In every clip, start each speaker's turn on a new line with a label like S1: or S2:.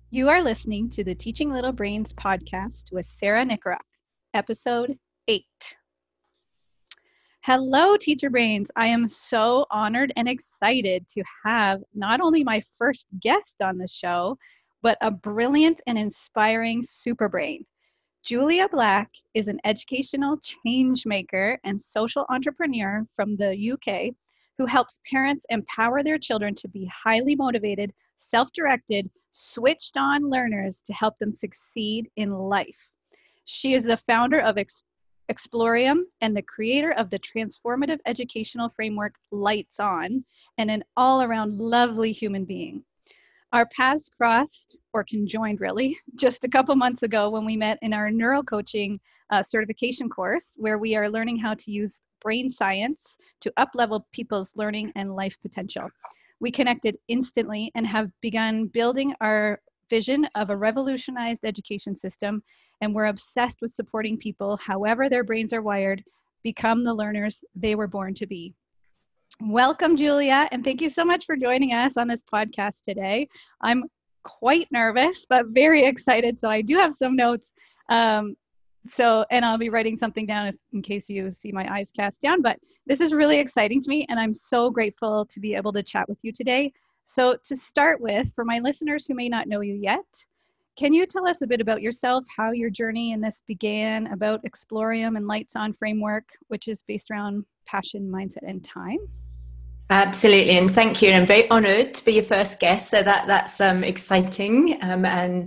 S1: You are listening to the Teaching Little Brains podcast with Sarah Nickrock, episode 8. Hello, Teacher Brains. I am so honored and excited to have not only my first guest on the show, but a brilliant and inspiring super brain. Julia Black is an educational change maker and social entrepreneur from the UK who helps parents empower their children to be highly motivated, self-directed, switched on learners to help them succeed in life. She is the founder of Explorium and the creator of the transformative educational framework Lights On, and an all-around lovely human being. Our paths crossed, or conjoined really, just a couple months ago when we met in our neurocoaching certification course, where we are learning how to use brain science to up-level people's learning and life potential. We connected instantly and have begun building our vision of a revolutionized education system, and we're obsessed with supporting people, however their brains are wired, become the learners they were born to be. Welcome, Julia, and thank you so much for joining us on this podcast today. I'm quite nervous, but very excited, so I do have some notes. And I'll be writing something down in case you see my eyes cast down, but this is really exciting to me, and I'm so grateful to be able to chat with you today. So to start with, for my listeners who may not know you yet, can you tell us a bit about yourself, how your journey in this began, about Explorium and Lights On framework, which is based around passion, mindset, and time?
S2: Absolutely, and thank you. And I'm very honoured to be your first guest, so that's exciting. I'm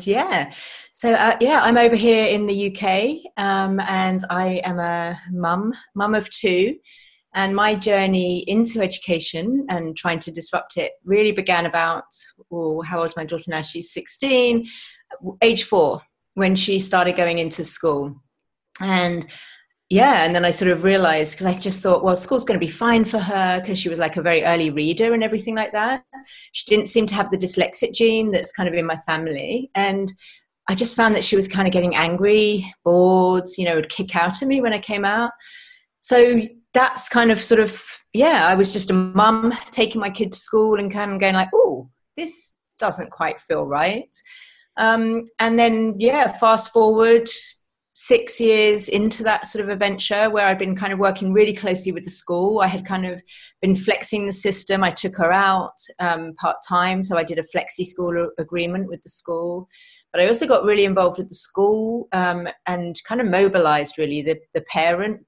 S2: over here in the UK, and I am a mum of two. And my journey into education and trying to disrupt it really began about, how old is my daughter now? She's 16, age 4, when she started going into school. And then I sort of realized, because I just thought, well, school's going to be fine for her because she was like a very early reader and everything like that. She didn't seem to have the dyslexic gene that's kind of in my family. And I just found that she was kind of getting angry, bored, would kick out at me when I came out. So that's kind of I was just a mum taking my kid to school and kind of going like, oh, this doesn't quite feel right. And then, fast forward 6 years into that sort of adventure where I'd been kind of working really closely with the school. I had kind of been flexing the system. I took her out part-time, so I did a flexi school agreement with the school. But I also got really involved with the school and kind of mobilized really the parent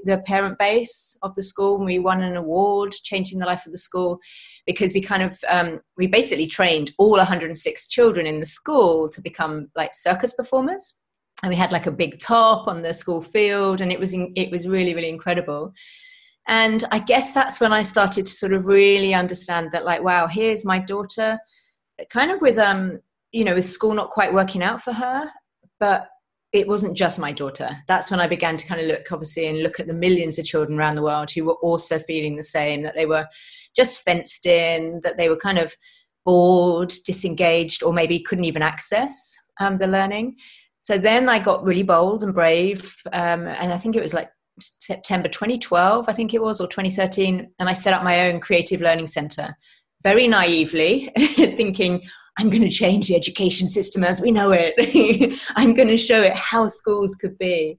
S2: base of the school. And we won an award, changing the life of the school, because we basically trained all 106 children in the school to become like circus performers. And we had like a big top on the school field, and it was really, really incredible. And I guess that's when I started to sort of really understand that, like, wow, here's my daughter, kind of with with school not quite working out for her, but it wasn't just my daughter. That's when I began to kind of look at the millions of children around the world who were also feeling the same, that they were just fenced in, that they were kind of bored, disengaged, or maybe couldn't even access the learning. So then I got really bold and brave, and I think it was like September 2012, I think it was, or 2013, and I set up my own creative learning centre, very naively, thinking, I'm going to change the education system as we know it. I'm going to show it how schools could be.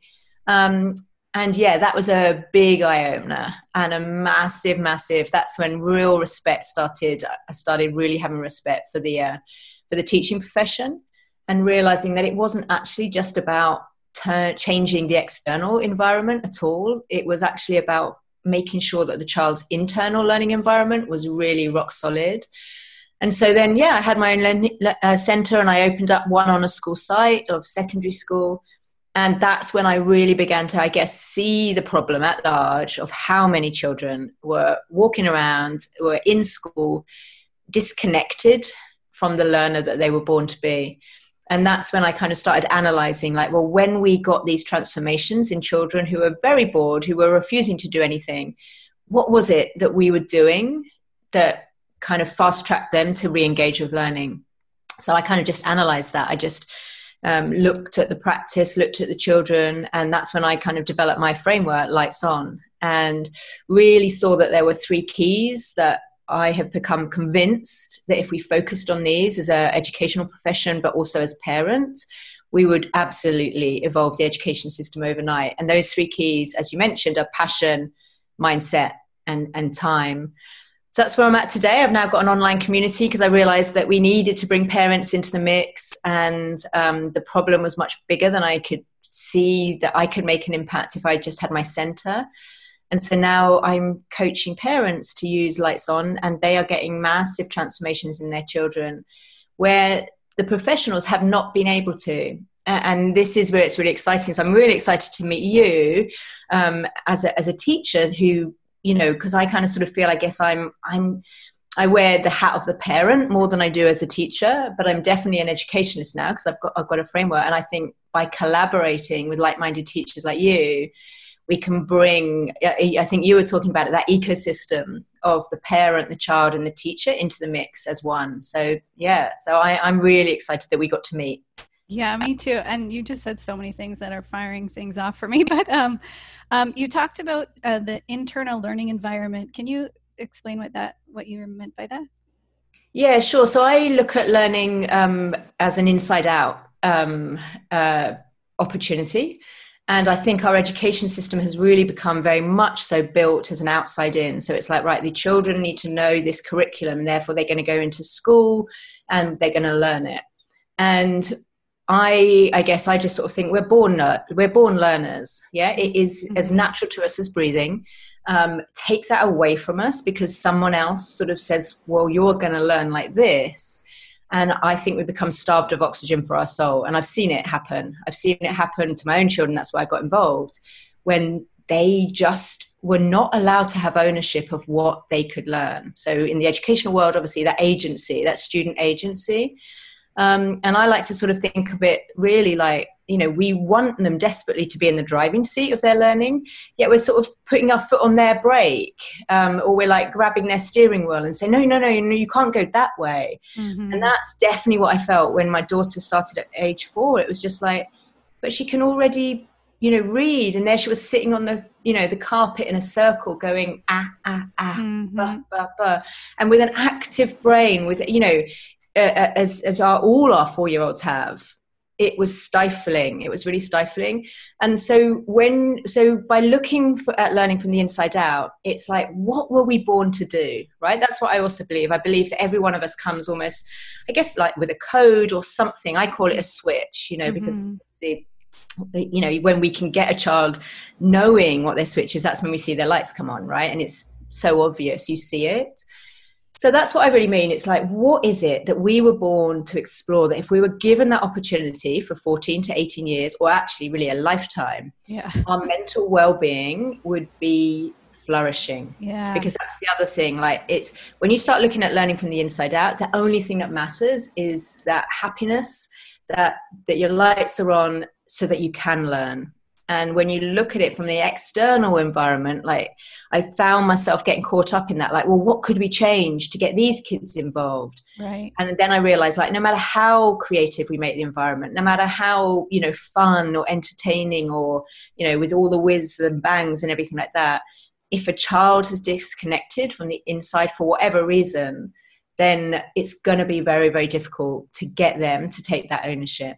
S2: That was a big eye-opener and a massive, that's when real respect started. I started really having respect for the teaching profession, and realizing that it wasn't actually just about changing the external environment at all. It was actually about making sure that the child's internal learning environment was really rock solid. And so then, I had my own centre, and I opened up one on a school site of secondary school. And that's when I really began to, I guess, see the problem at large of how many children were walking around, were in school, disconnected from the learner that they were born to be. And that's when I kind of started analysing, like, well, when we got these transformations in children who were very bored, who were refusing to do anything, what was it that we were doing that kind of fast-tracked them to re-engage with learning? So I kind of just analysed that. I just looked at the practice, looked at the children, and that's when I kind of developed my framework, Lights On, and really saw that there were 3 keys that I have become convinced that if we focused on these as an educational profession, but also as parents, we would absolutely evolve the education system overnight. And those three keys, as you mentioned, are passion, mindset, and time. So that's where I'm at today. I've now got an online community because I realized that we needed to bring parents into the mix, and the problem was much bigger than I could see that I could make an impact if I just had my center. And so now I'm coaching parents to use Lights On, and they are getting massive transformations in their children where the professionals have not been able to. And this is where it's really exciting. So I'm really excited to meet you as a teacher who, you know, because I kind of sort of feel, I guess I wear the hat of the parent more than I do as a teacher, but I'm definitely an educationist now because I've got a framework. And I think by collaborating with like-minded teachers like you, we can bring, I think you were talking about it, that ecosystem of the parent, the child, and the teacher into the mix as one. So yeah, so I'm really excited that we got to meet.
S1: Yeah, me too. And you just said so many things that are firing things off for me. But you talked about the internal learning environment. Can you explain what you meant by that?
S2: Yeah, sure. So I look at learning as an inside out opportunity. And I think our education system has really become very much so built as an outside in. So it's like, right, the children need to know this curriculum, therefore they're going to go into school and they're going to learn it. And I guess I just sort of think we're born learners. Yeah, it is as natural to us as breathing. Take that away from us because someone else sort of says, well, you're going to learn like this. And I think we become starved of oxygen for our soul. And I've seen it happen. I've seen it happen to my own children. That's why I got involved, when they just were not allowed to have ownership of what they could learn. So in the educational world, obviously that agency, that student agency. And I like to sort of think of it really like, you know, we want them desperately to be in the driving seat of their learning, yet we're sort of putting our foot on their brake, or we're like grabbing their steering wheel and saying, no, you can't go that way. Mm-hmm. And that's definitely what I felt when my daughter started at age 4. It was just like, but she can already, you know, read. And there she was sitting on the, you know, the carpet in a circle going, mm-hmm. bah, bah, bah. And with an active brain, with, you know, as all our 4-year-olds have, it was stifling. It was really stifling. And so by looking at learning from the inside out, it's like, what were we born to do, right? That's what I also believe. I believe that every one of us comes almost, I guess, like with a code or something. I call it a switch, you know, mm-hmm. because you know, when we can get a child knowing what their switch is, that's when we see their lights come on, right? And it's so obvious, you see it. So that's what I really mean. It's like, what is it that we were born to explore, that if we were given that opportunity for 14 to 18 years, or actually really a lifetime, our mental well-being would be flourishing. Yeah. Because that's the other thing. Like, it's when you start looking at learning from the inside out, the only thing that matters is that happiness, that your lights are on so that you can learn. And when you look at it from the external environment, like, I found myself getting caught up in that, like, well, what could we change to get these kids involved? Right. And then I realized, like, no matter how creative we make the environment, no matter how, you know, fun or entertaining or, you know, with all the whiz and bangs and everything like that, if a child has disconnected from the inside for whatever reason, then it's going to be very, very difficult to get them to take that ownership.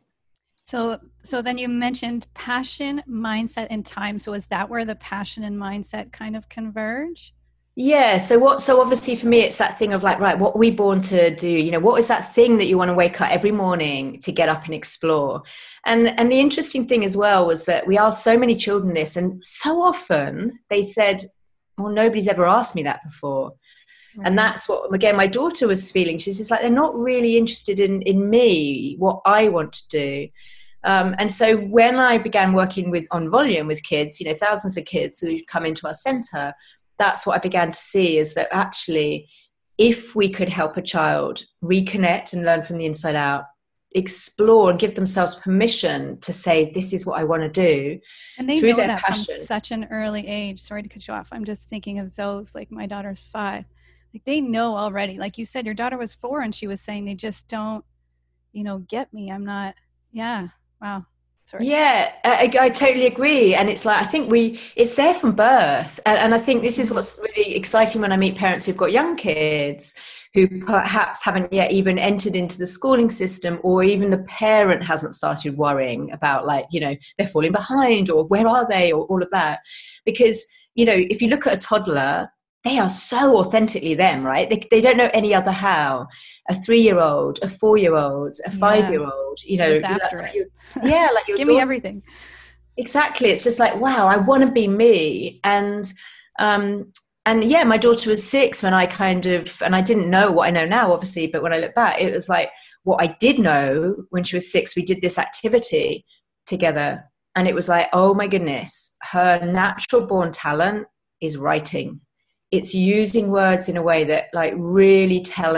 S1: So then you mentioned passion, mindset, and time. So is that where the passion and mindset kind of converge?
S2: Yeah. So obviously for me, it's that thing of like, right, what are we born to do? You know, what is that thing that you want to wake up every morning to get up and explore? And the interesting thing as well was that we asked so many children this, and so often they said, well, nobody's ever asked me that before. Right. And that's what, again, my daughter was feeling. She's just like, they're not really interested in me, what I want to do. And so when I began working on volume with kids, you know, thousands of kids who come into our center, that's what I began to see, is that actually, if we could help a child reconnect and learn from the inside out, explore and give themselves permission to say, this is what I want to do.
S1: And they know that passion from such an early age. Sorry to cut you off. I'm just thinking of Zoe's, like, my daughter's 5. Like, they know already. Like you said, your daughter was 4 and she was saying, they just don't, you know, get me. I'm not, yeah. Wow. Sorry.
S2: Yeah, I totally agree. And it's like, I think it's there from birth. And I think this is
S1: Mm-hmm.
S2: what's really exciting when I meet parents who've got young kids who perhaps haven't yet even entered into the schooling system, or even the parent hasn't started worrying about, like, they're falling behind, or where are they, or all of that. Because, if you look at a toddler, they are so authentically them, right? They don't know any other how. A 3-year-old, a 4-year-old, a
S1: Yeah.
S2: 5-year-old,
S1: They're just after
S2: like
S1: it.
S2: like your
S1: Give me
S2: daughter.
S1: everything.
S2: Exactly. It's just like, wow, I want to be me. Um, and yeah, my daughter was 6 when and I didn't know what I know now, obviously, but when I look back, it was like, what I did know when she was 6, we did this activity together. And it was like, oh my goodness, her natural born talent is writing. It's using words in a way that, like, really tell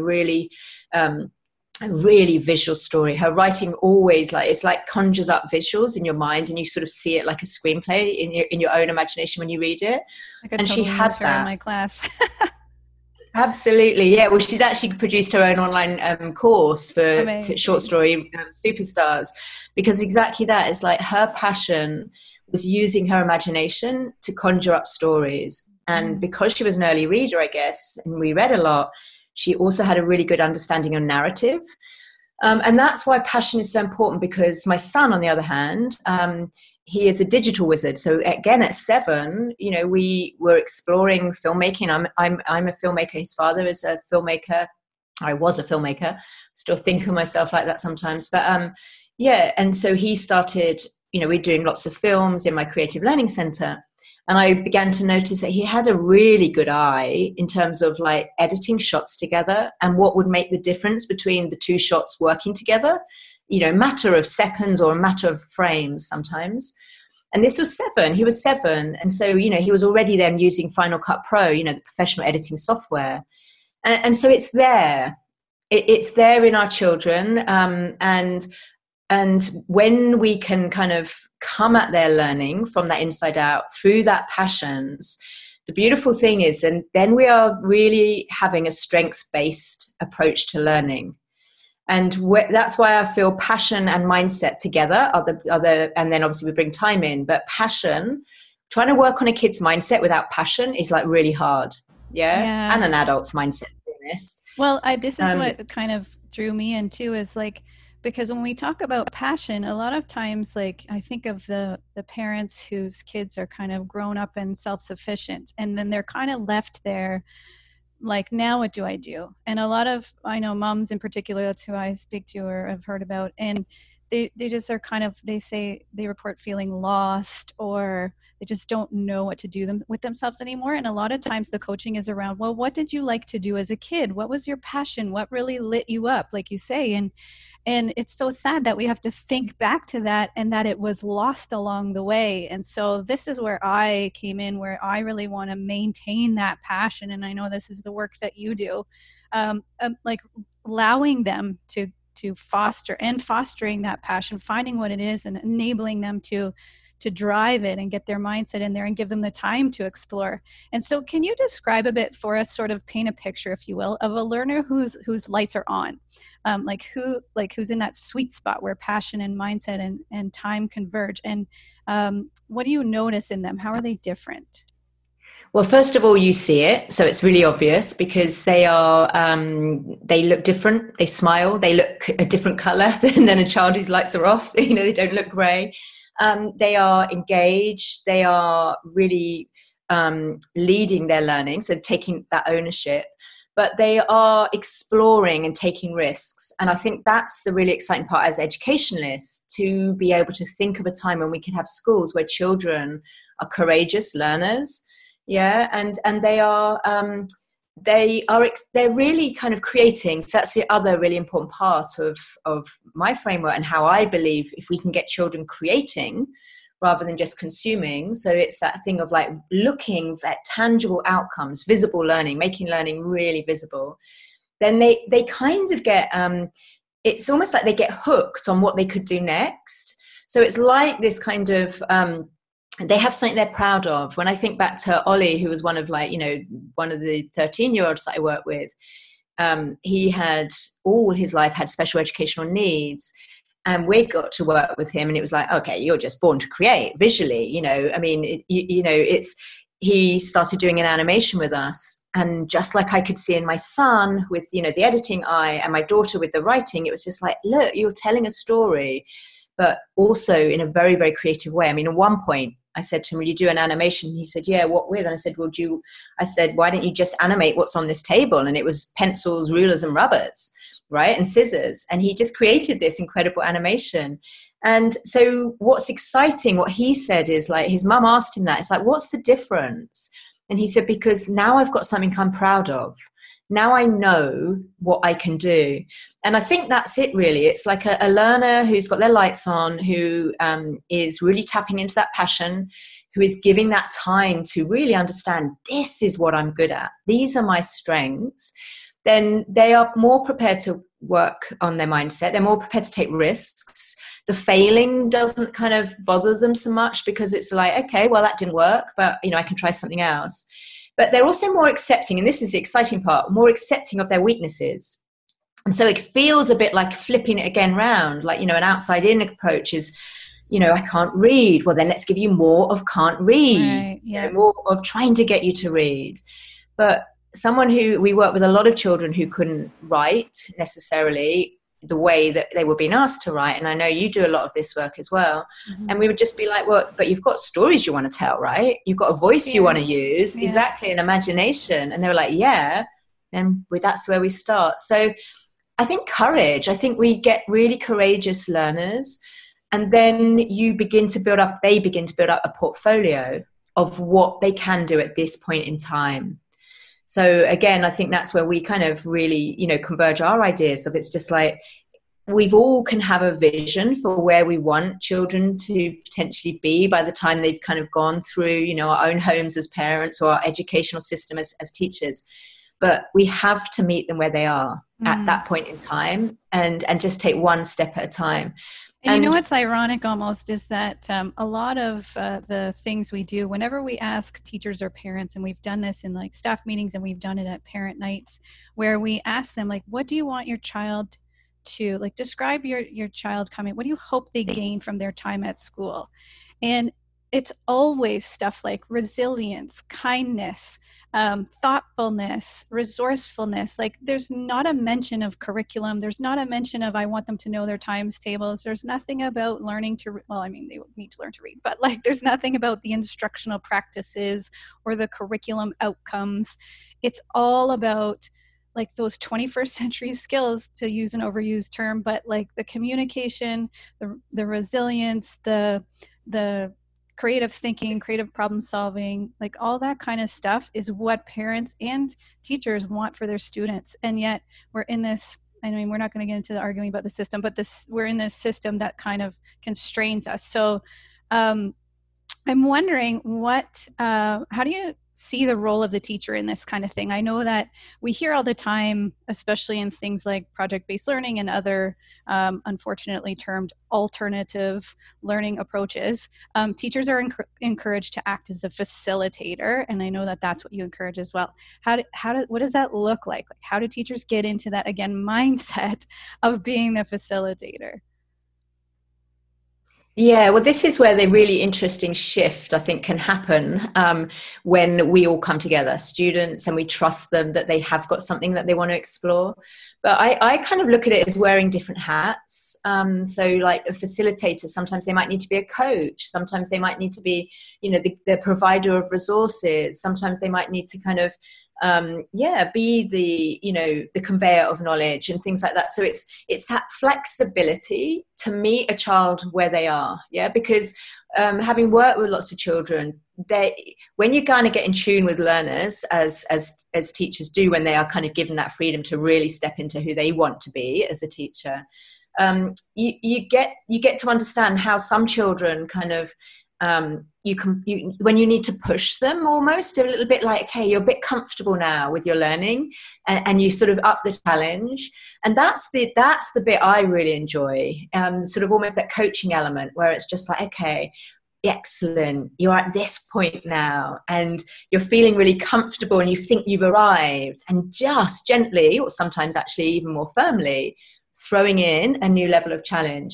S2: a really visual story. Her writing always, like, it's like conjures up visuals in your mind, and you sort of see it like a screenplay in your own imagination when you read it.
S1: I could
S2: And she
S1: totally
S2: had
S1: use her in
S2: that.
S1: my class.
S2: Absolutely, yeah. Well, she's actually produced her own online course for short
S1: Amazing.
S2: story superstars, because exactly that is like her passion was using her imagination to conjure up stories. And
S1: Mm.
S2: because she was an early reader, I guess, and we read a lot, she also had a really good understanding of narrative. And that's why passion is so important, because my son, on the other hand, he is a digital wizard. So again, at 7, we were exploring filmmaking. I'm a filmmaker. His father is a filmmaker. I was a filmmaker. Still think of myself like that sometimes. But yeah, and so he started, we're doing lots of films in my creative learning center. And I began to notice that he had a really good eye in terms of, like, editing shots together and what would make the difference between the 2 shots working together, matter of seconds or a matter of frames sometimes. And this was 7. He was 7. And so, he was already then using Final Cut Pro, the professional editing software. And so it's there. It's there in our children. And when we can kind of come at their learning from that inside out through that passions, the beautiful thing is, and then we are really having a strength-based approach to learning. And that's why I feel passion and mindset together are the, and then obviously we bring time in, but passion, trying to work on a kid's mindset without passion is, like, really hard. Yeah.
S1: Yeah.
S2: And an adult's mindset, to be honest.
S1: Well, this is what kind of drew me into, is like, because when we talk about passion, a lot of times, like, I think of the parents whose kids are kind of grown up and self-sufficient, and then they're kind of left there, like, now what do I do? And a lot of, I know moms in particular, that's who I speak to or have heard about, and they just are kind of, they say they report feeling lost, or they just don't know what to do with themselves anymore. And a lot of times the coaching is around, well, what did you like to do as a kid? What was your passion? What really lit you up, like you say? And it's so sad that we have to think back to that, and that it was lost along the way. And so this is where I came in, where I really want to maintain that passion. And I know this is the work that you do, like allowing them to fostering that passion, finding what it is, and enabling them to drive it and get their mindset in there and give them the time to explore. And so can you describe a bit for us, sort of paint a picture, if you will, of a learner whose lights are on, who's in that sweet spot where passion and mindset and time converge? And what do you notice in them? How are they different?
S2: Well, first of all, you see it, so it's really obvious, because they look different. They smile. They look a different color than a child whose lights are off. They don't look grey. They are engaged. They are really leading their learning, so taking that ownership. But they are exploring and taking risks. And I think that's the really exciting part as educationalists, to be able to think of a time when we can have schools where children are courageous learners. Yeah, and they're really kind of creating. So that's the other really important part of my framework, and how I believe if we can get children creating rather than just consuming. So it's that thing of, like, looking at tangible outcomes, visible learning, making learning really visible. Then they kind of get, it's almost like they get hooked on what they could do next. So it's like this kind of, they have something they're proud of. When I think back to Ollie, who was one of the 13-year-olds that I work with, he had all his life had special educational needs. And we got to work with him, and it was like, okay, you're just born to create visually, I mean, he started doing an animation with us. And just like I could see in my son with, the editing eye, and my daughter with the writing, it was just like, look, you're telling a story, but also in a very, very creative way. I mean, at one point I said to him, will you do an animation? He said, yeah, what with? And I said, why don't you just animate what's on this table? And it was pencils, rulers, and rubbers, right? And scissors. And he just created this incredible animation. And so what's exciting, what he said is like, his mum asked him that. It's like, what's the difference? And he said, because now I've got something I'm proud of. Now I know what I can do. And I think that's it, really. It's like a learner who's got their lights on, who is really tapping into that passion, who is giving that time to really understand, this is what I'm good at. These are my strengths. Then they are more prepared to work on their mindset. They're more prepared to take risks. The failing doesn't kind of bother them so much, because it's like, okay, well, that didn't work, but, I can try something else. But they're also more accepting, and this is the exciting part, more accepting of their weaknesses. And so it feels a bit like flipping it again round, like, an outside-in approach is, I can't read. Well, then let's give you more of can't read,
S1: right, yeah.
S2: More of trying to get you to read. But we work with a lot of children who couldn't write necessarily the way that they were being asked to write. And I know you do a lot of this work as well. Mm-hmm. And we would just be like, well, but you've got stories you want to tell, right? You've got a voice you want to use. Yeah. Exactly. An imagination. And they were like, yeah. Then that's where we start. So I think courage, we get really courageous learners, and then they begin to build up a portfolio of what they can do at this point in time. So again, I think that's where we kind of really, converge our ideas of, it's just like, we've all can have a vision for where we want children to potentially be by the time they've kind of gone through, our own homes as parents, or our educational system as teachers. But we have to meet them where they are at that point in time, and just take one step at a time.
S1: And what's ironic almost is that a lot of the things we do, whenever we ask teachers or parents, and we've done this in like staff meetings, and we've done it at parent nights, where we ask them, like, what do you want your child to, like, describe your child coming, what do you hope they gain from their time at school? And it's always stuff like resilience, kindness, thoughtfulness, resourcefulness. Like, there's not a mention of curriculum. There's not a mention of, I want them to know their times tables. There's nothing about learning to, they need to learn to read, but like, there's nothing about the instructional practices or the curriculum outcomes. It's all about like those 21st century skills, to use an overused term, but like the communication, the resilience, the creative thinking, creative problem solving, like all that kind of stuff is what parents and teachers want for their students. And yet we're in this, we're not going to get into the arguing about the system, but we're in this system that kind of constrains us. So I'm wondering how do you see the role of the teacher in this kind of thing? I know that we hear all the time, especially in things like project-based learning and other unfortunately termed alternative learning approaches, teachers are encouraged to act as a facilitator, and I know that that's what you encourage as well. What does that look like? How do teachers get into that, again, mindset of being the facilitator?
S2: Yeah, well, this is where the really interesting shift, I think, can happen when we all come together, students, and we trust them that they have got something that they want to explore. But I kind of look at it as wearing different hats. So like a facilitator, sometimes they might need to be a coach. Sometimes they might need to be, the provider of resources. Sometimes they might need to kind of be the conveyor of knowledge and things like that. So it's that flexibility to meet a child where they are. Yeah, because having worked with lots of children, when you kind of get in tune with learners, as teachers do, when they are kind of given that freedom to really step into who they want to be as a teacher, you get to understand how some children kind of when you need to push them, almost a little bit like, okay, you're a bit comfortable now with your learning, and you sort of up the challenge. And that's the bit I really enjoy, sort of almost that coaching element where it's just like, okay, excellent, you're at this point now and you're feeling really comfortable and you think you've arrived, and just gently, or sometimes actually even more firmly, throwing in a new level of challenge.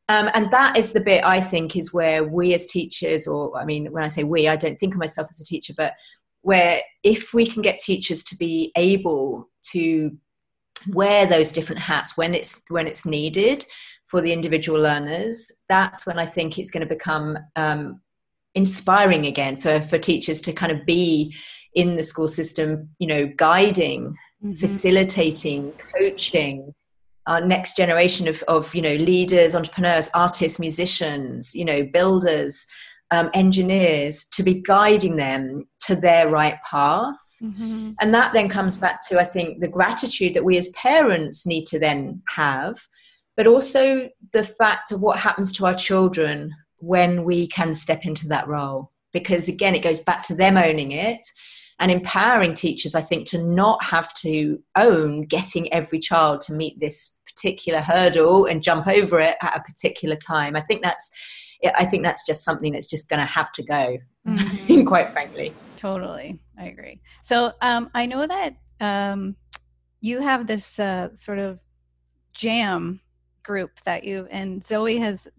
S2: And that is the bit I think is where we as teachers, or I mean, when I say we, I don't think of myself as a teacher, but where if we can get teachers to be able to wear those different hats when it's needed for the individual learners, that's when I think it's going to become inspiring again for teachers to kind of be in the school system, you know, guiding, facilitating, coaching our next generation of you know, leaders, entrepreneurs, artists, musicians, you know, builders, engineers, to be guiding them to their right path. And that then comes back to, I think, the gratitude that we as parents need to then have, but also the fact of what happens to our children when we can step into that role. Because again, it goes back to them owning it and empowering teachers, I think, to not have to own getting every child to meet this particular hurdle and jump over it at a particular time. I think that's just something that's just going to have to go, quite frankly.
S1: Totally. I agree. So I know that you have this sort of jam group that and Zoe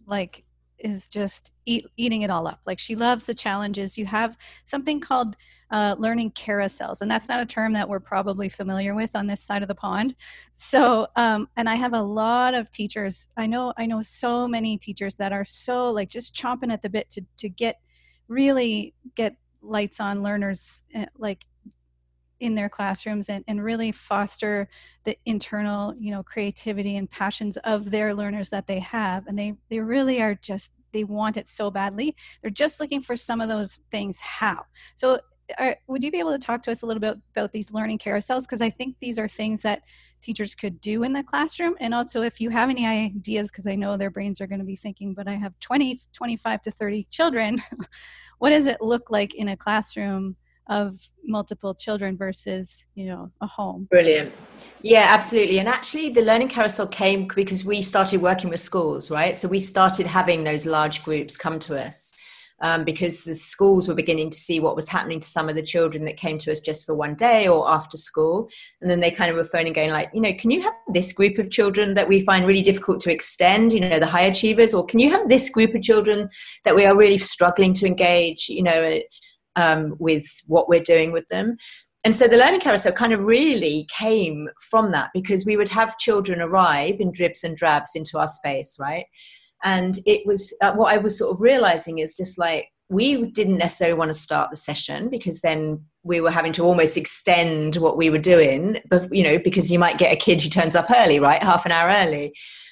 S1: is just eating it all up. Like, she loves the challenges. You have something called learning carousels, and that's not a term that we're probably familiar with on this side of the pond. So, and I have a lot of teachers. I know so many teachers that are so like just chomping at the bit to really get lights on learners like in their classrooms and really foster the internal, you know, creativity and passions of their learners that they have. And they really are just, they want it so badly. They're just looking for some of those things. How? So would you be able to talk to us a little bit about these learning carousels? Because I think these are things that teachers could do in the classroom. And also, if you have any ideas, because I know their brains are going to be thinking, but I have 25 to 30 children. What does it look like in a classroom of multiple children versus, you know, a home?
S2: Brilliant. Yeah, absolutely. And actually the learning carousel came because we started working with schools, right? So we started having those large groups come to us because the schools were beginning to see what was happening to some of the children that came to us just for one day or after school. And then they kind of were phoning going like, you know, can you have this group of children that we find really difficult to extend, you know, the high achievers, or can you have this group of children that we are really struggling to engage, you know, with what we're doing with them. And so the learning carousel kind of really came from that, because we would have children arrive in dribs and drabs into our space, right? And it was what I was sort of realizing is just like, we didn't necessarily want to start the session because then we were having to almost extend what we were doing, but, you know, because you might get a kid who turns up early, right? Half an hour early.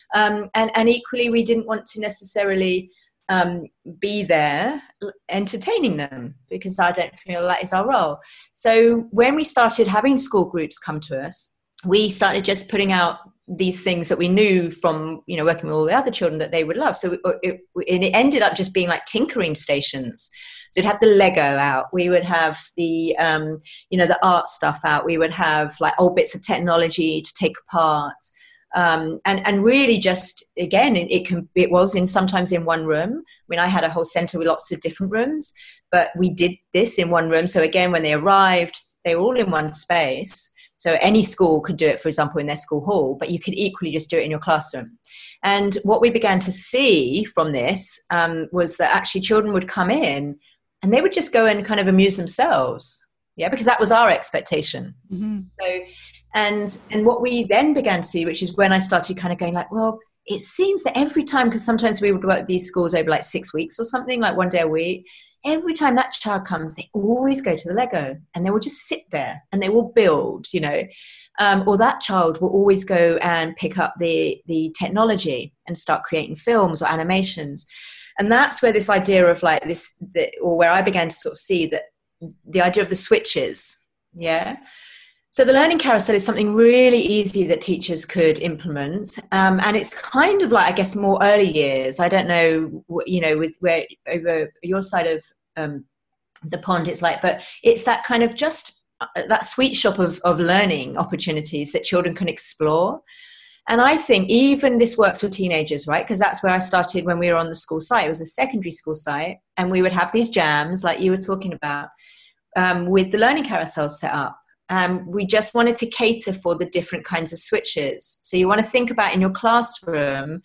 S2: And equally, we didn't want to necessarily be there entertaining them, because I don't feel that is our role. So when we started having school groups come to us, we started just putting out these things that we knew from, you know, working with all the other children that they would love. So it ended up just being like tinkering stations. So we'd have the Lego out. We would have the, you know, the art stuff out. We would have like old bits of technology to take apart. And really just, again, it was sometimes in one room. I mean, I had a whole center with lots of different rooms, but we did this in one room. So again, when they arrived, they were all in one space. So any school could do it, for example, in their school hall, but you could equally just do it in your classroom. And what we began to see from this was that actually children would come in and they would just go and kind of amuse themselves. Yeah, because that was our expectation. So, and what we then began to see, which is when I started kind of going like, well, it seems that every time, because sometimes we would work these schools over like 6 weeks or something, like one day a week, every time that child comes, they always go to the Lego and they will just sit there and they will build, you know, or that child will always go and pick up the technology and start creating films or animations. And that's where this idea of like this, or where I began to sort of see that the idea of the switches. Yeah. So the learning carousel is something really easy that teachers could implement. And it's kind of like, I guess, more early years. I don't know, you know, with where over your side of the pond it's like, but it's that kind of just that sweet shop of learning opportunities that children can explore. And I think even this works for teenagers, right? Because that's where I started when we were on the school site. It was a secondary school site. And we would have these jams like you were talking about with the learning carousels set up. We just wanted to cater for the different kinds of switches. So you want to think about in your classroom,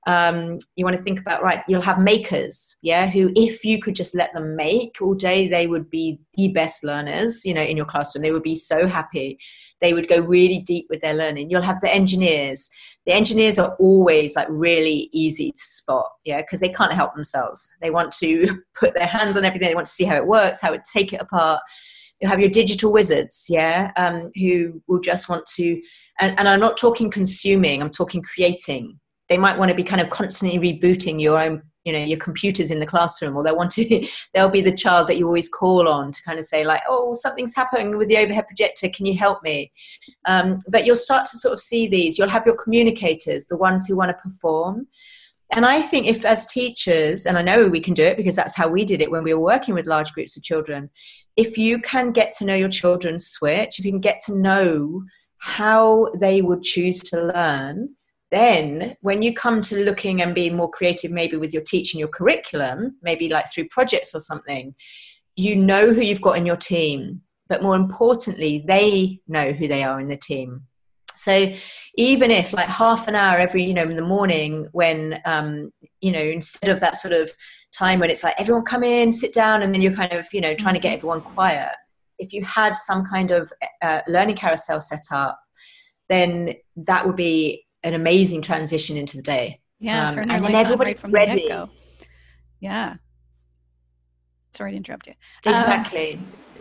S2: You want to think about, right, you'll have makers, yeah, who if you could just let them make all day, they would be the best learners, you know, in your classroom. They would be so happy. They would go really deep with their learning. You'll have the engineers. The engineers are always like really easy to spot, yeah, because they can't help themselves. They want to put their hands on everything. They want to see how it works, how it take it apart. You'll have your digital wizards, yeah, who will just want to, and I'm not talking consuming, I'm talking creating. They might want to be kind of constantly rebooting your own, you know, your computers in the classroom, or they'll be the child that you always call on to kind of say like, oh, something's happening with the overhead projector, can you help me? But you'll start to sort of see these. You'll have your communicators, the ones who want to perform. And I think if as teachers, and I know we can do it because that's how we did it when we were working with large groups of children, if you can get to know your children's switch, if you can get to know how they would choose to learn, then when you come to looking and being more creative, maybe with your teaching, your curriculum, maybe like through projects or something, you know who you've got in your team, but more importantly, they know who they are in the team. So even if like half an hour every, you know, in the morning when, you know, instead of that sort of time when it's like everyone come in, sit down, and then you're kind of, you know, trying to get everyone quiet. If you had some kind of learning carousel set up, then that would be an amazing transition into the day.
S1: Yeah, turn their
S2: and
S1: lights
S2: then everybody's
S1: on right from
S2: ready.
S1: the get-go. Yeah. Sorry to interrupt you.
S2: Exactly.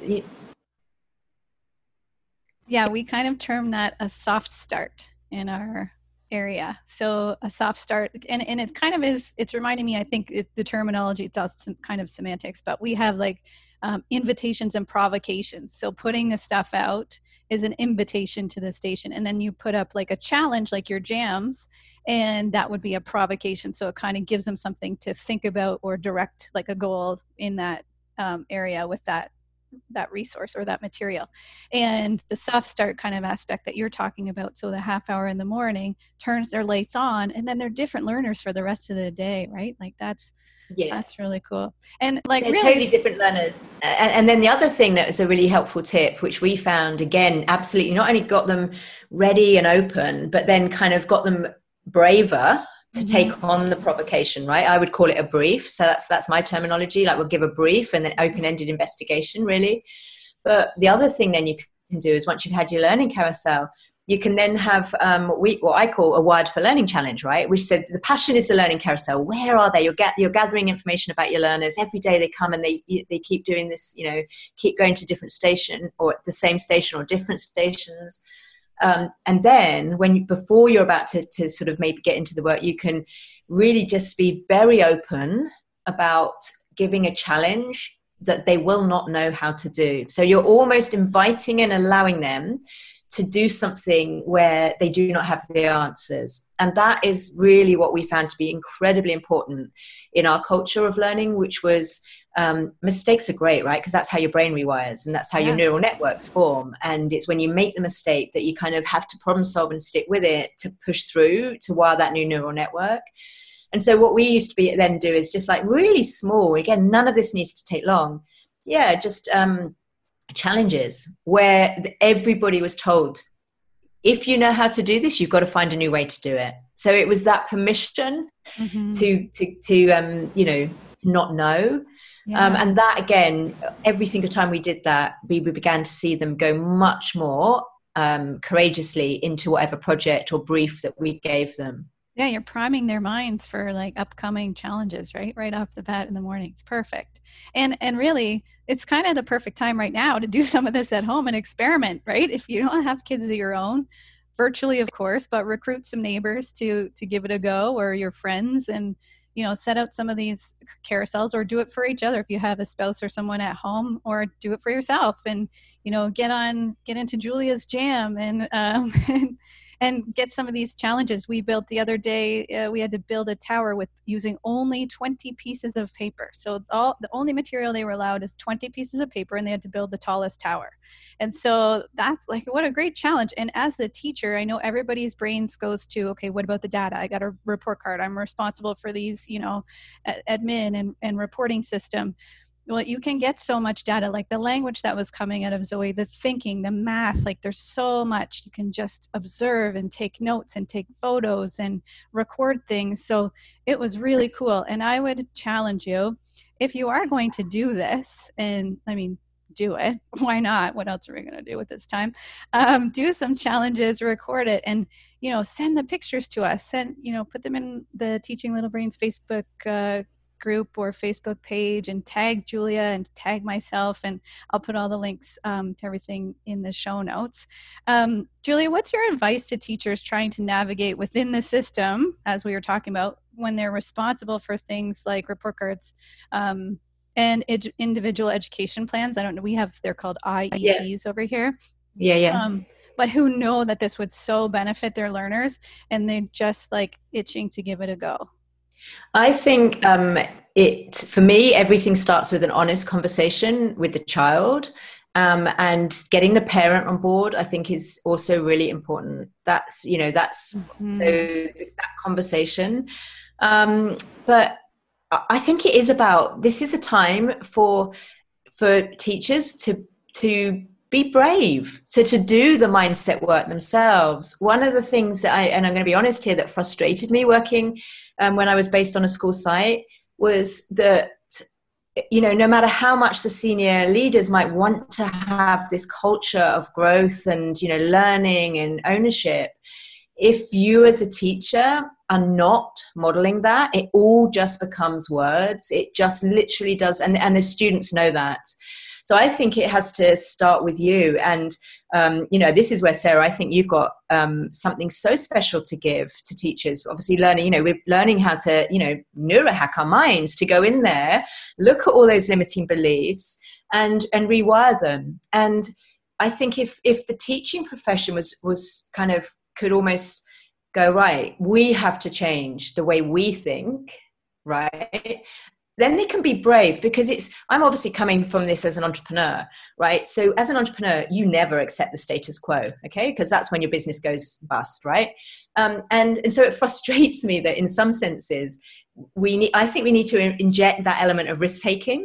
S1: Yeah, we kind of term that a soft start in our area. So a soft start, and it kind of is, it's reminding me, I think the terminology, it's also some kind of semantics, but we have like invitations and provocations. So putting the stuff out is an invitation to the station, and then you put up like a challenge like your jams, and that would be a provocation. So it kind of gives them something to think about or direct like a goal in that area with that resource or that material. And the soft start kind of aspect that you're talking about, so the half hour in the morning turns their lights on, and then they're different learners for the rest of the day, right? Like that's really cool. And like
S2: they're
S1: really
S2: totally different learners. And then the other thing that was a really helpful tip, which we found, again, absolutely not only got them ready and open, but then kind of got them braver to take on the provocation, right? I would call it a brief. So that's my terminology. Like we'll give a brief and then open-ended investigation, really. But the other thing then you can do is once you've had your learning carousel, you can then have what I call a Wired for Learning challenge, right? Which said the passion is the learning carousel. Where are they? You're gathering information about your learners. Every day they come and they keep doing this, you know, keep going to different station or the same station or different stations. And then before you're about to sort of maybe get into the work, you can really just be very open about giving a challenge that they will not know how to do. So you're almost inviting and allowing them to do something where they do not have the answers. And that is really what we found to be incredibly important in our culture of learning, which was mistakes are great, right? Because that's how your brain rewires and that's how your neural networks form. And it's when you make the mistake that you kind of have to problem solve and stick with it to push through to wire that new neural network. And so what we used to then do is just like really small, again, none of this needs to take long. Yeah, just challenges where everybody was told, if you know how to do this, you've got to find a new way to do it. So it was that permission to you know, not know. And that, again, every single time we did that, we began to see them go much more courageously into whatever project or brief that we gave them.
S1: Yeah, you're priming their minds for like upcoming challenges, right off the bat in the morning. It's perfect. And really, it's kind of the perfect time right now to do some of this at home and experiment, right? If you don't have kids of your own, virtually, of course, but recruit some neighbors to give it a go, or your friends, and you know, set out some of these carousels, or do it for each other if you have a spouse or someone at home, or do it for yourself, and you know, get into Julia's jam and and get some of these challenges. We built the other day, we had to build a tower with using only 20 pieces of paper. So the only material they were allowed is 20 pieces of paper, and they had to build the tallest tower. And so that's like, what a great challenge. And as the teacher, I know everybody's brains goes to, okay, what about the data? I got a report card. I'm responsible for these, you know, admin and reporting system. Well, you can get so much data, like the language that was coming out of Zoe, the thinking, the math, like there's so much you can just observe and take notes and take photos and record things. So it was really cool. And I would challenge you, if you are going to do this, and I mean, do it. Why not? What else are we going to do with this time? Do some challenges, record it, and, send the pictures to us. Put them in the Teaching Little Brains Facebook group or Facebook page, and tag Julia and tag myself, and I'll put all the links to everything in the show notes. Julia, what's your advice to teachers trying to navigate within the system, as we were talking about, when they're responsible for things like report cards and individual education plans? I don't know, they're called IEPs over here. But who know that this would so benefit their learners, and they're just like itching to give it a go.
S2: I think for me, everything starts with an honest conversation with the child, and getting the parent on board, I think, is also really important. That's so that conversation. But I think it is this is a time for teachers to be brave, to do the mindset work themselves. One of the things that and I'm going to be honest here, that frustrated me working when I was based on a school site, was that, no matter how much the senior leaders might want to have this culture of growth and, learning and ownership, if you as a teacher are not modeling that, it all just becomes words. It just literally does. And the students know that. So I think it has to start with you. And, this is where, Sarah, I think you've got something so special to give to teachers. Obviously we're learning how to, neurohack our minds, to go in there, look at all those limiting beliefs and rewire them. And I think if the teaching profession was kind of, could almost go, right, we have to change the way we think, right? Then they can be brave, because I'm obviously coming from this as an entrepreneur, right? So as an entrepreneur, you never accept the status quo, okay? Because that's when your business goes bust, right? And so it frustrates me that in some senses, I think we need to inject that element of risk-taking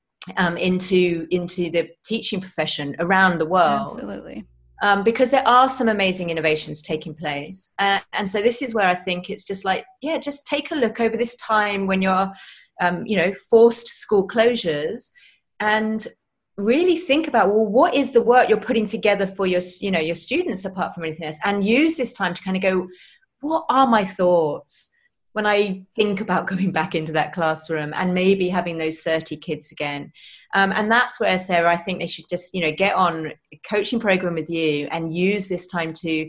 S2: into the teaching profession around the world.
S1: Absolutely.
S2: Because there are some amazing innovations taking place. And so this is where I think it's just like, just take a look over this time when you're forced school closures, and really think about, well, what is the work you're putting together for your students apart from anything else, and use this time to kind of go, what are my thoughts when I think about going back into that classroom and maybe having those 30 kids again? And that's where, Sarah, I think they should just, get on a coaching program with you and use this time to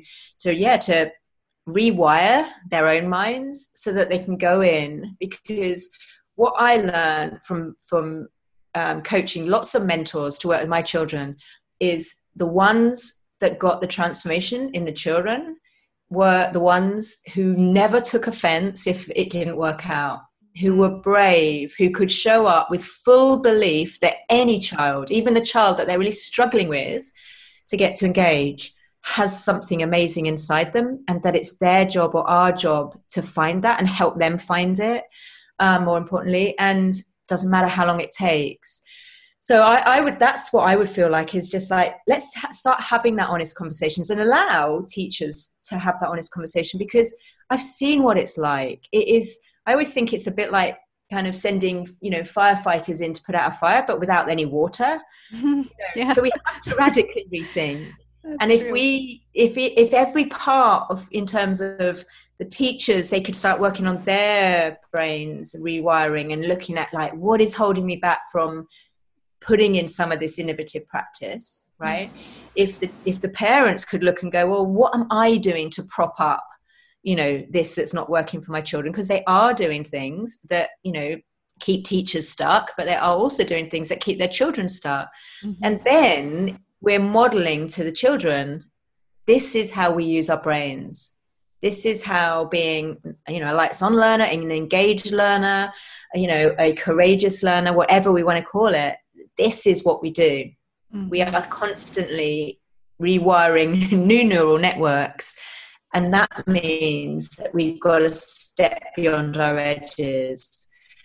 S2: rewire their own minds so that they can go in. Because what I learned from coaching lots of mentors to work with my children is the ones that got the transformation in the children were the ones who never took offense if it didn't work out, who were brave, who could show up with full belief that any child, even the child that they're really struggling with to get to engage, has something amazing inside them, and that it's their job or our job to find that and help them find it. More importantly, and doesn't matter how long it takes. So that's what I would feel like, is just like, let's start having that honest conversations and allow teachers to have that honest conversation, because I've seen what it's like. I always think it's a bit like kind of sending, firefighters in to put out a fire, but without any water.
S1: Yeah.
S2: So we have to radically rethink.
S1: That's
S2: and if
S1: true.
S2: if every part of, in terms of the teachers, they could start working on their brains, rewiring, and looking at like, what is holding me back from putting in some of this innovative practice, right? Mm-hmm. If the parents could look and go, well, what am I doing to prop up, this that's not working for my children? Because they are doing things that, keep teachers stuck, but they are also doing things that keep their children stuck. Mm-hmm. And then we're modeling to the children, this is how we use our brains. This is how being, a lights-on learner, an engaged learner, a courageous learner, whatever we want to call it, this is what we do. Mm-hmm. We are constantly rewiring new neural networks. And that means that we've got to step beyond our edges.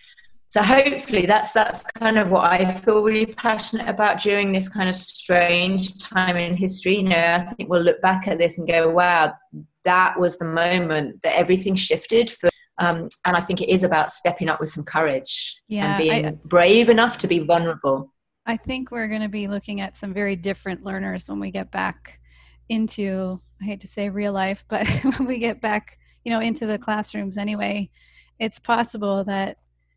S2: So hopefully that's kind of what I feel really passionate about during this kind of strange time in history. You know, I think we'll look back at this and go, wow, that was the moment that everything shifted for, and I think it is about stepping up with some courage and being brave enough to be vulnerable.
S1: I think we're going to be looking at some very different learners when we get back into, I hate to say real life, but when we get back, into the classrooms anyway. It's possible that,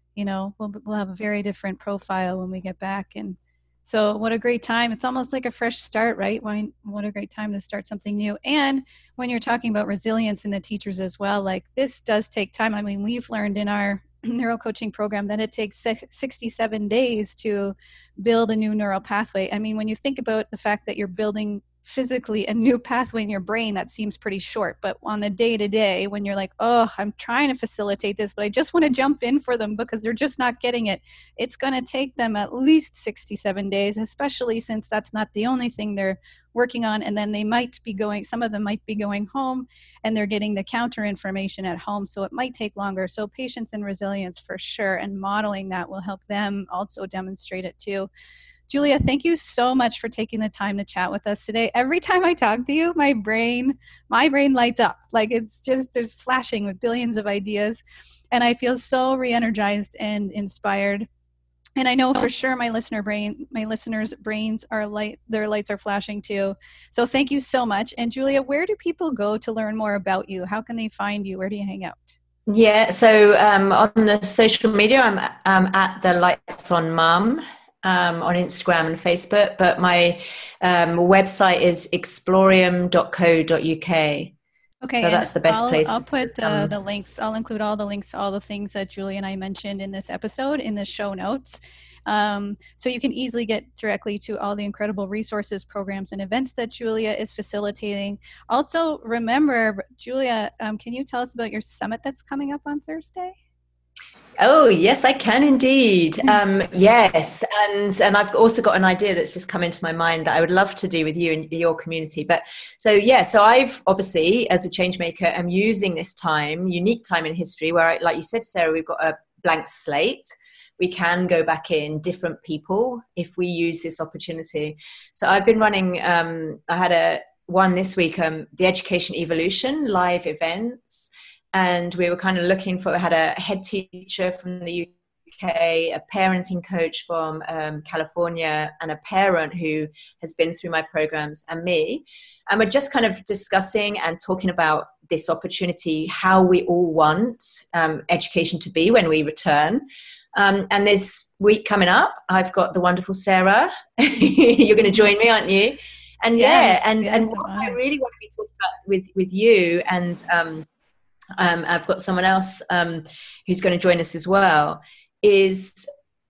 S1: we'll have a very different profile when we get back. And so what a great time. It's almost like a fresh start, right? What a great time to start something new. And when you're talking about resilience in the teachers as well, like this does take time. I mean, we've learned in our neural coaching program that it takes 67 days to build a new neural pathway. I mean, when you think about the fact that you're building physically a new pathway in your brain, that seems pretty short. But on the day-to-day, when you're like, oh, I'm trying to facilitate this, but I just want to jump in for them because they're just not getting it, it's going to take them at least 67 days, especially since that's not the only thing they're working on. And then some of them might be going home and they're getting the counter information at home. So it might take longer. So patience and resilience for sure. And modeling that will help them also demonstrate it too. Julia, thank you so much for taking the time to chat with us today. Every time I talk to you, my brain lights up. Like it's just, there's flashing with billions of ideas. And I feel so re-energized and inspired. And I know for sure my listeners' brains are light, their lights are flashing too. So thank you so much. And Julia, where do people go to learn more about you? How can they find you? Where do you hang out?
S2: Yeah, so on the social media, I'm at the Lights on Mum. On Instagram and Facebook, but my website is explorium.co.uk.
S1: Okay,
S2: so that's the best place.
S1: I'll put the links. I'll include all the links to all the things that Julia and I mentioned in this episode in the show notes. So you can easily get directly to all the incredible resources, programs, and events that Julia is facilitating. Also, remember, Julia, can you tell us about your summit that's coming up on Thursday?
S2: Oh, yes, I can indeed. Yes. And I've also got an idea that's just come into my mind that I would love to do with you and your community. But so I've obviously, as a change maker, am using this unique time in history where, like you said, Sarah, we've got a blank slate. We can go back in different people if we use this opportunity. So I've been running, I had one this week, the Education Evolution live events. And we were kind of I had a head teacher from the UK, a parenting coach from California, and a parent who has been through my programs, and me. And we're just kind of discussing and talking about this opportunity, how we all want education to be when we return. And this week coming up, I've got the wonderful Sarah. You're going to join me, aren't you? And and what I really want to be talking about with you and I've got someone else who's going to join us as well, is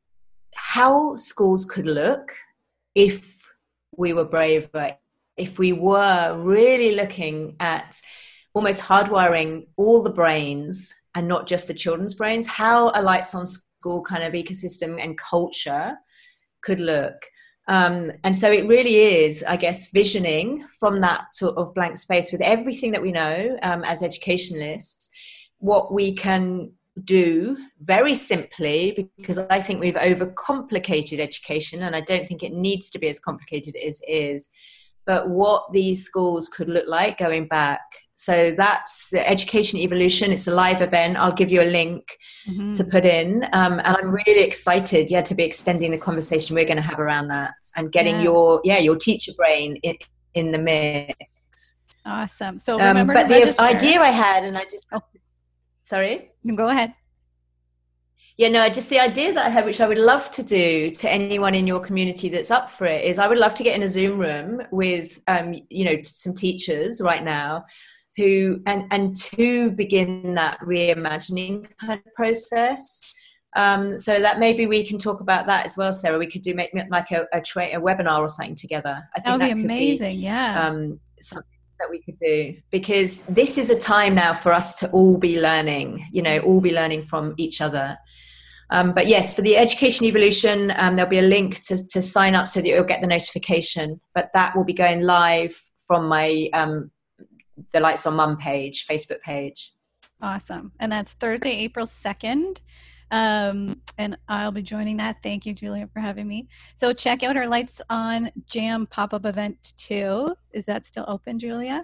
S2: how schools could look if we were braver, if we were really looking at almost hardwiring all the brains and not just the children's brains, how a Lights on School kind of ecosystem and culture could look. And so it really is, I guess, visioning from that sort of blank space with everything that we know as educationalists, what we can do very simply, because I think we've overcomplicated education, and I don't think it needs to be as complicated as it is, but what these schools could look like going back. So that's the Education Evolution. It's a live event. I'll give you a link to put in. And I'm really excited, to be extending the conversation we're going to have around that and getting your teacher brain in the mix.
S1: Awesome. So remember
S2: but
S1: to
S2: the
S1: register.
S2: idea I had, and I just, sorry?
S1: Go ahead.
S2: Yeah, no, just the idea that I had, which I would love to do to anyone in your community that's up for it, is I would love to get in a Zoom room with, some teachers right now who, and to begin that reimagining kind of process. So that maybe we can talk about that as well, Sarah. We could do make like a webinar or something together. I think
S1: that would be amazing.
S2: Something that we could do, because this is a time now for us to all be learning, all be learning from each other. But yes, for the Education Evolution, there'll be a link to sign up so that you'll get the notification. But that will be going live from my the Lights on Mum page, Facebook page.
S1: Awesome. And that's Thursday, April 2nd. And I'll be joining that. Thank you, Julia, for having me. So check out our Lights On Jam pop-up event too. Is that still open, Julia?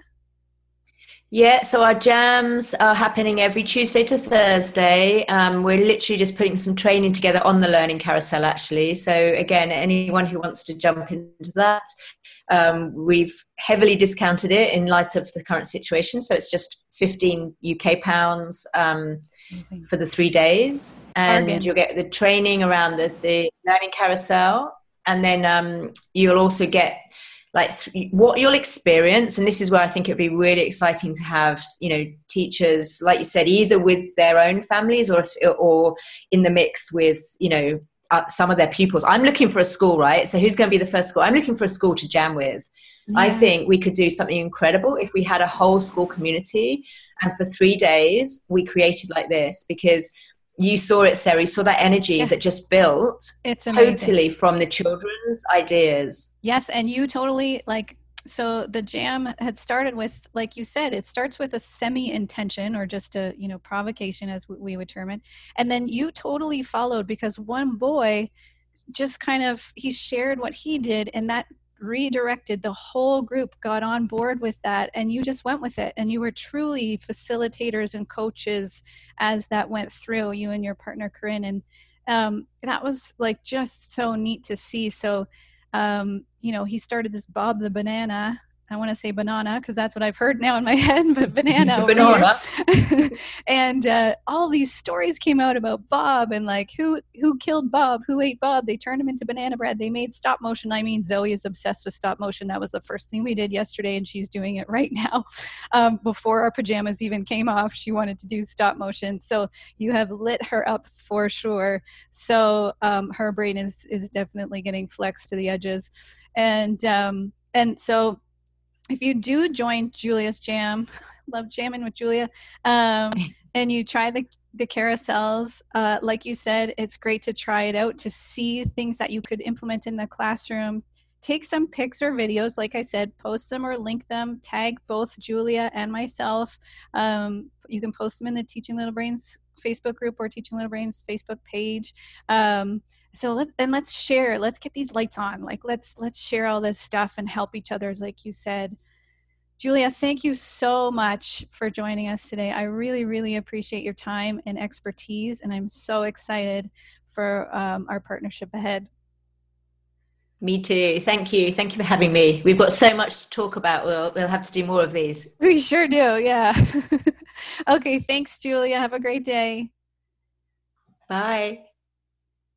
S2: Yeah, so our jams are happening every Tuesday to Thursday. We're literally just putting some training together on the Learning Carousel, actually. So, again, anyone who wants to jump into that, we've heavily discounted it in light of the current situation. So, it's just 15 UK pounds for the 3 days. And
S1: Bargain.
S2: you'll get the training around the Learning Carousel. And then you'll also get what you'll experience, and this is where I think it'd be really exciting to have, teachers, like you said, either with their own families or in the mix with, some of their pupils. I'm looking for a school, right? So who's going to be the first school? I'm looking for a school to jam with. Yeah. I think we could do something incredible if we had a whole school community, and for 3 days we created like this, because you saw it, Sarah. You saw that energy that just built.
S1: It's amazing.
S2: Totally from the children's ideas.
S1: Yes, and you totally so the jam had started with, like you said, it starts with a semi-intention or just a, provocation, as we would term it. And then you totally followed, because one boy just he shared what he did, and that redirected the whole group, got on board with that, and you just went with it, and you were truly facilitators and coaches as that went through, you and your partner Corinne. And that was just so neat to see. So he started this Bob the Banana. I want to say banana because that's what I've heard now in my head, but banana.
S2: Banana.
S1: And all these stories came out about Bob, and who killed Bob, who ate Bob. They turned him into banana bread. They made stop motion. I mean, Zoe is obsessed with stop motion. That was the first thing we did yesterday, and she's doing it right now. Before our pajamas even came off, she wanted to do stop motion. So you have lit her up for sure. So her brain is definitely getting flexed to the edges. And so if you do join Julia's Jam, love jamming with Julia, and you try the carousels, like you said, it's great to try it out, to see things that you could implement in the classroom. Take some pics or videos, like I said, post them or link them, tag both Julia and myself. You can post them in the Teaching Little Brains Facebook group or Teaching Little Brains Facebook page. So let's share. Let's get these lights on. Let's share all this stuff and help each other, like you said. Julia, thank you so much for joining us today. I really, really appreciate your time and expertise, and I'm so excited for our partnership ahead.
S2: Me too. Thank you. Thank you for having me. We've got so much to talk about. We'll have to do more of these.
S1: We sure do. Yeah. Okay. Thanks, Julia. Have a great day.
S2: Bye.